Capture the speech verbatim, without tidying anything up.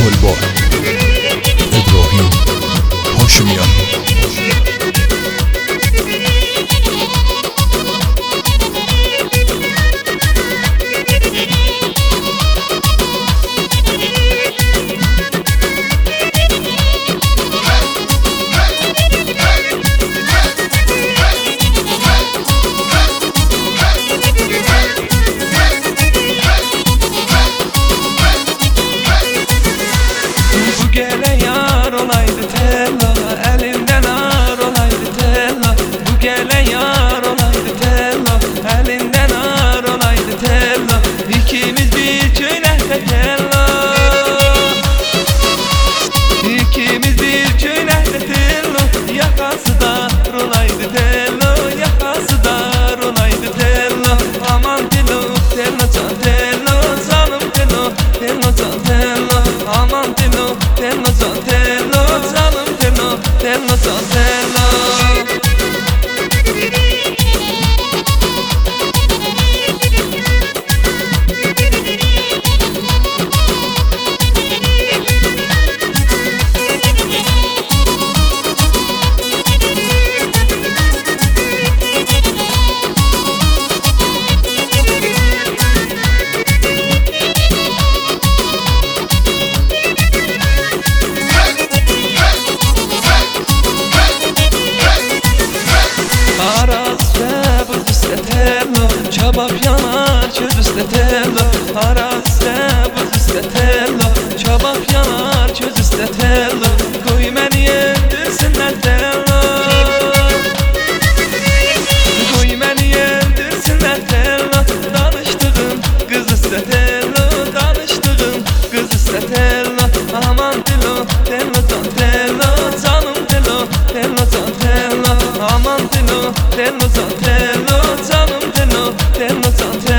Tollboy İbrahim Haşimyan. Tello, tello. Çabuk yanar çöz üstte tello, Arazide buz üstte tello. Çabuk yanar çöz üstte tello, koy məni yendirsinlər tello. Koy məni yendirsinlər tello, danışdığım qız üstte tello, danışdığım qız üstte tello. Aman tello, tello can tello, canım tello, tello can tello. Aman tello, tello can tello, canım tello, tello can tello.